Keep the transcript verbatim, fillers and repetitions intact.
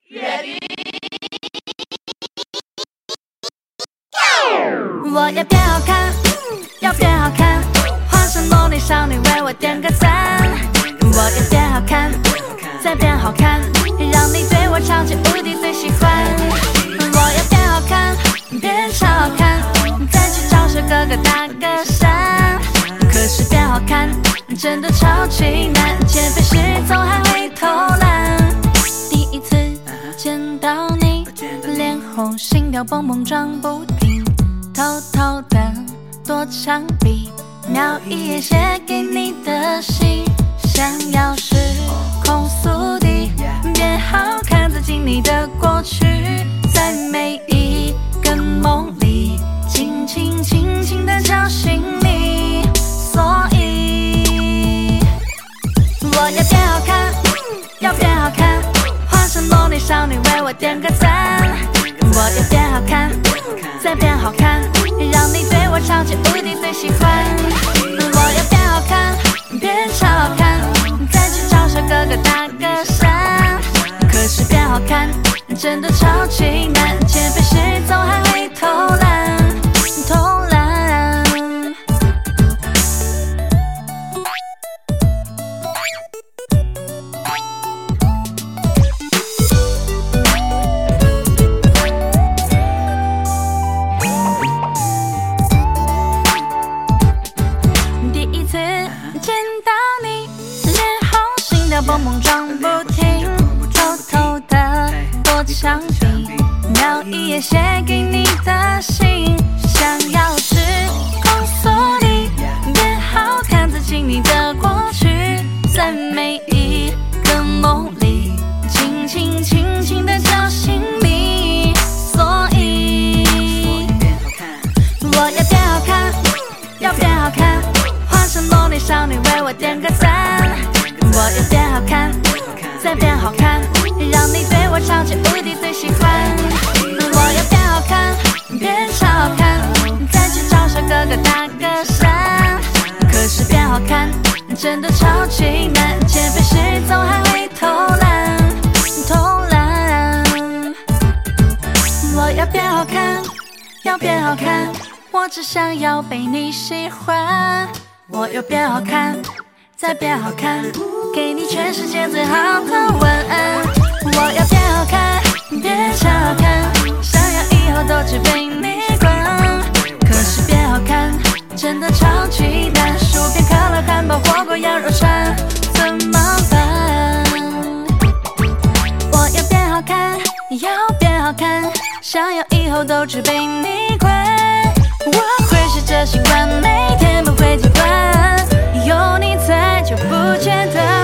我要变好看，要变好看，化身萝莉少女为我点个赞。我要变好看，再变好看，让你对我超级无敌最喜欢。我要变好看，变超好看，再去找小哥哥打个伞。可是变好看真的超级难，减肥时总还会偷懒。第一次见到你，脸红心跳蹦蹦撞不停，偷偷的躲墙壁，瞄一眼写给你的信。想要是控诉的变好看，在经历的过去，在每一个梦里轻轻轻轻的叫醒你。所以我要变好看，要变好看，化身萝莉少女为我点个赞。我要变好看，再变好看，让你对我超级无敌最喜欢。我要变好看，变超好看，再去找小哥哥打个伞。可是变好看真的超级难，减肥时总还会偷懒，偷懒。蹦蹦撞不停，偷偷的躲墙壁，瞄一眼写给你的信。想要是控诉你变好看，在经历的过去，在每一个梦里轻轻轻轻的叫醒你。所以我要变好看，要变好看，化身萝莉少女为我点个赞。我要变好看，再变好看，让你对我超级无敌最喜欢。我要变好看，变超好看，再去找小哥哥打个伞。可是变好看真的超级难，减肥时总还会偷懒，偷懒。我要变好看，要变好看，我只想要被你喜欢。我要变好看，再变好看，给你全世界最好的晚安。我要变好看，变超好看，想要以后都只被你管。可是变好看真的超级难，薯片、可乐、汉堡、火锅、羊肉串，怎么办？我要变好看，要变好看，想要以后都只被你管。我会试着习惯，每天不会习惯，有你在就不觉得